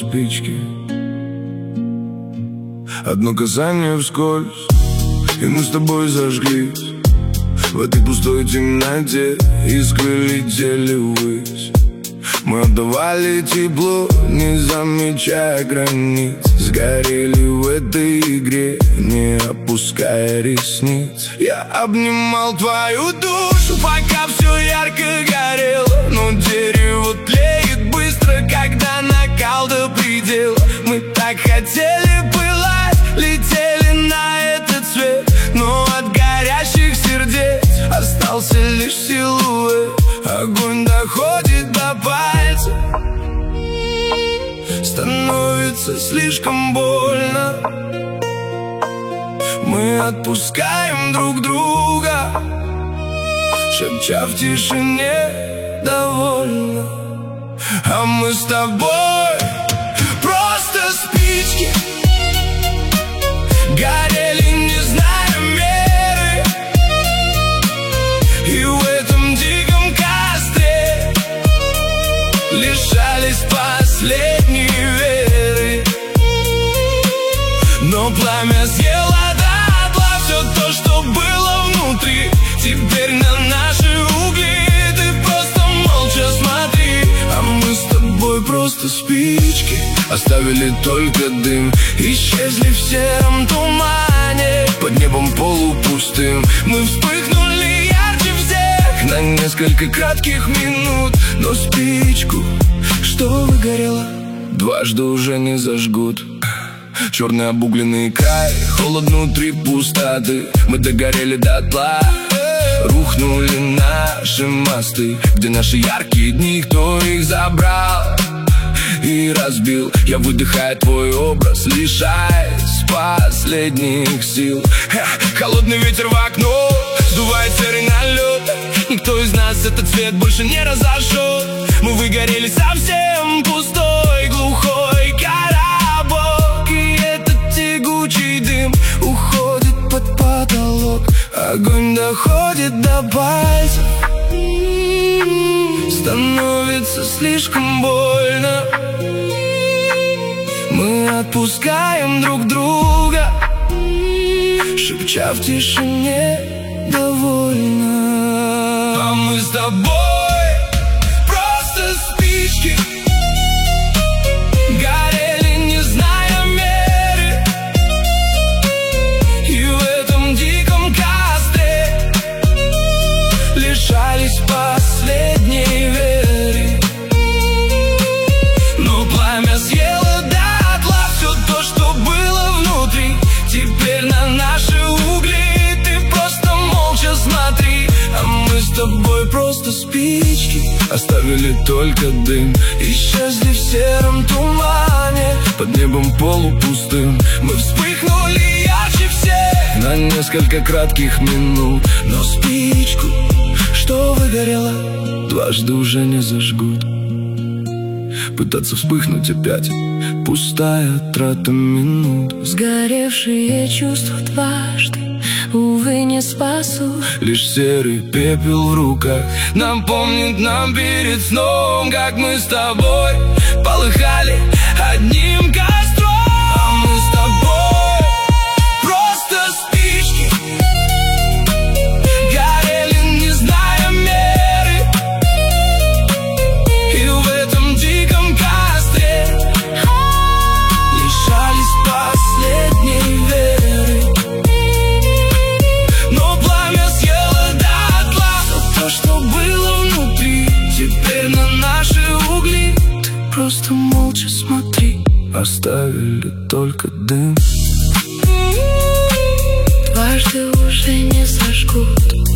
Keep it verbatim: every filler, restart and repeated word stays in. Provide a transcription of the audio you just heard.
спички. Одно касание вскользь, и мы с тобой зажглись. В этой пустой темноте искры летели ввысь. Мы отдавали тепло, не замечая границ. Сгорели в этой игре, не опуская ресниц. Я обнимал твою душу, пока все ярко горело. Но дерево тлеет быстро, когда накал до предела. Мы так хотели пылать, летели на этот свет, но от горящих сердец остался лишь силуэт. Огонь доходит до пальца, становится слишком больно. Мы отпускаем друг друга, шепча в тишине довольно. А мы с тобой просто спички, горели, не зная меры. И в этом диком костре лишались последней веры. Но пламя съело дотла все то, что было внутри. Теперь на наши угли ты просто молча смотри. А мы с тобой просто спички, оставили только дым. Исчезли в сером тумане, под небом полупустым. Мы вспыхнули ярче всех на несколько кратких минут. Но спичку, что выгорела, дважды уже не зажгут. Черный обугленный край, холод внутри пустоты. Мы догорели дотла, рухнули наши мосты. Где наши яркие дни, кто их забрал и разбил? Я выдыхаю твой образ, лишаясь последних сил. Ха, холодный ветер в окно сдувает серый налет. Никто из нас этот цвет больше не разожжет. Мы выгорели совсем, пустой, глухой коробок. И этот тягучий дым уходит под потолок. Огонь доходит до пальцев, становится слишком больно. Мы отпускаем друг друга, шепча в тишине довольно. А мы с тобой просто спички, горели, не зная меры. И в этом диком костре лишались последней веры. Но пламя съело дотла все то, что было внутри. Теперь на наши угли ты просто молча смотри. А мы с тобой просто спички, оставили только дым. Исчезли в сером тумане, под небом полупустым. Мы вспыхнули ярче всех на несколько кратких минут. Но спичку, что выгорела, дважды уже не зажгут. Пытаться вспыхнуть опять — пустая трата минут. Сгоревшие чувства дважды, увы, не спасут. Лишь серый пепел в руках напомнит нам перед сном, как мы с тобой полыхали одним костром. А мы с тобой просто спички, горели, не зная меры. И в этом диком костре лишались последней веры. Но пламя съело дотла все то, что было внутри. Теперь на наши угли ты просто молча смотри. Оставили только дым, Дважды уже не зажгут.